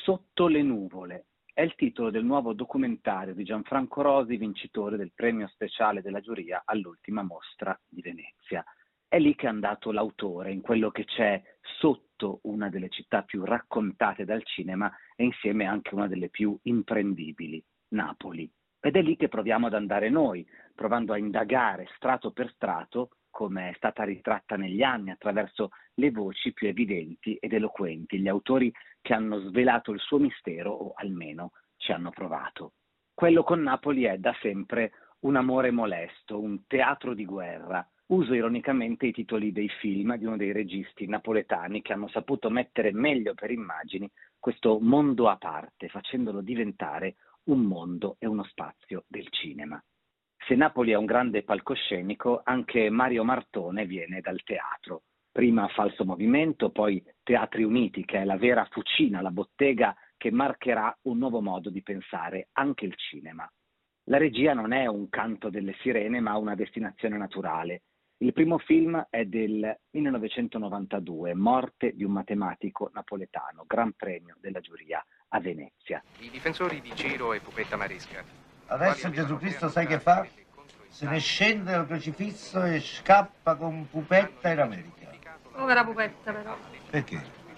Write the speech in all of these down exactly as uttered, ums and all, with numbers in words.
Sotto le nuvole è il titolo del nuovo documentario di Gianfranco Rosi, vincitore del premio speciale della giuria all'ultima mostra di Venezia. È lì che è andato l'autore, in quello che c'è sotto una delle città più raccontate dal cinema e insieme anche una delle più imprendibili, Napoli. Ed è lì che proviamo ad andare noi, provando a indagare strato per strato come è stata ritratta negli anni attraverso le voci più evidenti ed eloquenti, gli autori che hanno svelato il suo mistero o almeno ci hanno provato. Quello con Napoli è da sempre un amore molesto, un teatro di guerra. Uso ironicamente i titoli dei film di uno dei registi napoletani che hanno saputo mettere meglio per immagini questo mondo a parte, facendolo diventare un mondo e uno spazio del cinema. Se Napoli è un grande palcoscenico, anche Mario Martone viene dal teatro. Prima Falso Movimento, poi Teatri Uniti, che è la vera fucina, la bottega che marcherà un nuovo modo di pensare anche il cinema. La regia non è un canto delle sirene, ma una destinazione naturale. Il primo film è del millenovecentonovantadue, Morte di un matematico napoletano, Gran Premio della giuria a Venezia. I difensori di Ciro e Pupetta Maresca. Adesso Gesù Cristo sai che fa? Se ne scende dal crocifisso e scappa con Pupetta in America. Povera Pupetta però. Perché?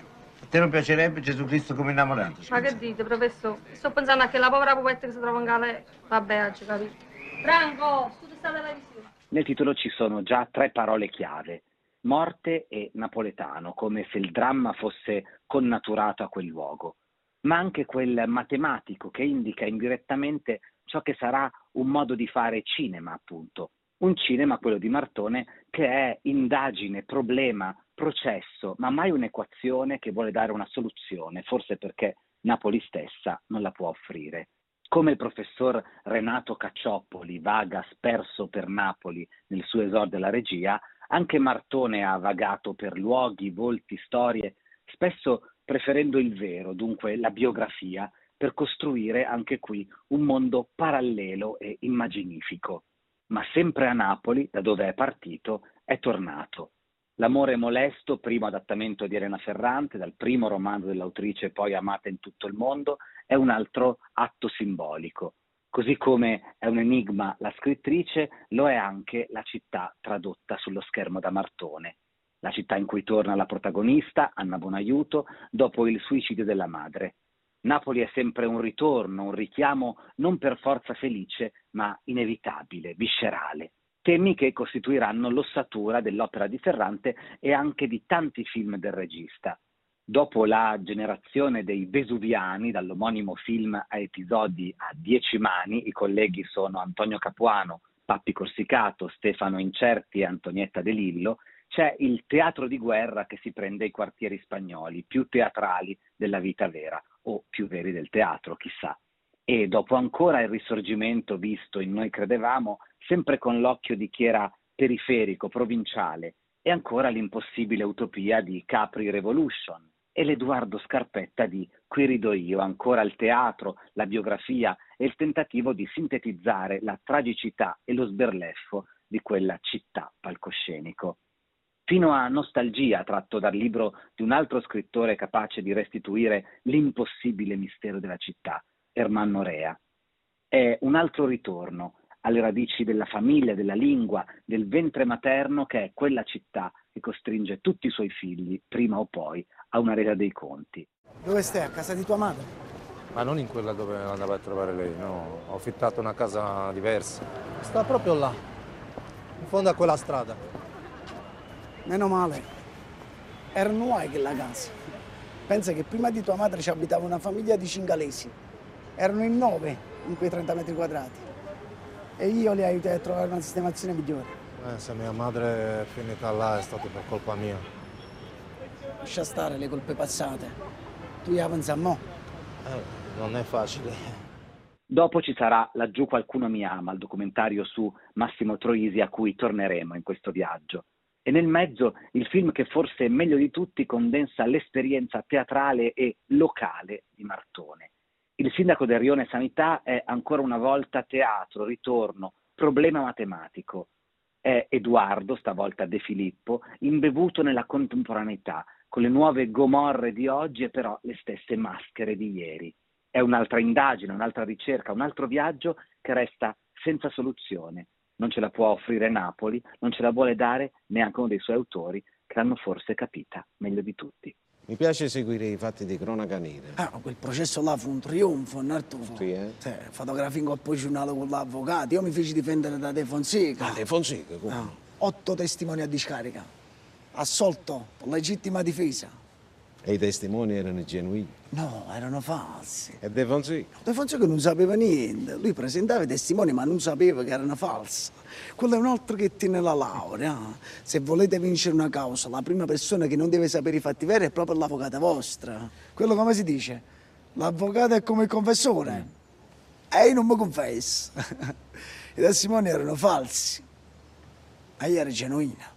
A te non piacerebbe Gesù Cristo come innamorato? Ma che dite, professore? Sto pensando a che la povera Pupetta che si trova in galera. Vabbè, oggi capito. Franco, tu ti stai alla visione. Nel titolo ci sono già tre parole chiave: morte e napoletano, come se il dramma fosse connaturato a quel luogo, ma anche quel matematico che indica indirettamente ciò che sarà un modo di fare cinema, appunto. Un cinema, quello di Martone, che è indagine, problema, processo, ma mai un'equazione che vuole dare una soluzione, forse perché Napoli stessa non la può offrire. Come il professor Renato Caccioppoli vaga sperso per Napoli nel suo esordio alla regia, anche Martone ha vagato per luoghi, volti, storie, spesso preferendo il vero, dunque la biografia, per costruire anche qui un mondo parallelo e immaginifico. Ma sempre a Napoli, da dove è partito, è tornato. L'amore molesto, primo adattamento di Elena Ferrante, dal primo romanzo dell'autrice poi amata in tutto il mondo, è un altro atto simbolico. Così come è un enigma la scrittrice, lo è anche la città tradotta sullo schermo da Martone. La città in cui torna la protagonista, Anna Bonaiuto, dopo il suicidio della madre. Napoli è sempre un ritorno, un richiamo non per forza felice, ma inevitabile, viscerale. Temi che costituiranno l'ossatura dell'opera di Ferrante e anche di tanti film del regista. Dopo la generazione dei Vesuviani, dall'omonimo film a episodi a dieci mani, i colleghi sono Antonio Capuano, Pappi Corsicato, Stefano Incerti e Antonietta De Lillo, c'è il teatro di guerra che si prende i quartieri spagnoli, più teatrali della vita vera, o più veri del teatro, chissà. E dopo ancora il risorgimento visto in Noi credevamo, sempre con l'occhio di chi era periferico, provinciale, e ancora l'impossibile utopia di Capri Revolution, e l'Edoardo Scarpetta di Qui rido io, ancora il teatro, la biografia e il tentativo di sintetizzare la tragicità e lo sberleffo di quella città palcoscenico. Fino a Nostalgia, tratto dal libro di un altro scrittore capace di restituire l'impossibile mistero della città, Ermanno Rea. È un altro ritorno alle radici della famiglia, della lingua, del ventre materno che è quella città che costringe tutti i suoi figli, prima o poi, a una resa dei conti. Dove stai? A casa di tua madre? Ma non in quella dove andava a trovare lei, no. Ho affittato una casa diversa. Sta proprio là, in fondo a quella strada. Meno male. Era nuova che la casa. Pensa che prima di tua madre ci abitava una famiglia di cingalesi. Erano in nove in quei trenta metri quadrati. E io li aiutai a trovare una sistemazione migliore. Eh, se mia madre è finita là è stato per colpa mia. Lascia stare le colpe passate. Tu gli pensi a mo'? Eh, non è facile. Dopo ci sarà Laggiù qualcuno mi ama, il documentario su Massimo Troisi a cui torneremo in questo viaggio. E nel mezzo il film che forse meglio di tutti condensa l'esperienza teatrale e locale di Martone. Il sindaco del Rione Sanità è ancora una volta teatro, ritorno, problema matematico. È Edoardo, stavolta De Filippo, imbevuto nella contemporaneità, con le nuove gomorre di oggi e però le stesse maschere di ieri. È un'altra indagine, un'altra ricerca, un altro viaggio che resta senza soluzione. Non ce la può offrire Napoli, non ce la vuole dare neanche uno dei suoi autori, che l'hanno forse capita meglio di tutti. Mi piace seguire i fatti di cronaca nera. Ah, quel processo là fu un trionfo, Arturo. Sì, eh? Sì, fotografia in coppa giornale con l'avvocato. Io mi feci difendere da De Fonseca. Ah, De Fonseca, come? Ah, otto testimoni a discarica. Assolto per legittima difesa. E i testimoni erano genuini. No, erano falsi. E De Fonseca? De Fonseca non sapeva niente. Lui presentava i testimoni ma non sapeva che erano falsi. Quello è un altro che tiene la laurea. Se volete vincere una causa, la prima persona che non deve sapere i fatti veri è proprio l'avvocata vostra. Quello come si dice? L'avvocato è come il confessore. E io non mi confesso. I testimoni erano falsi. E io ero genuina.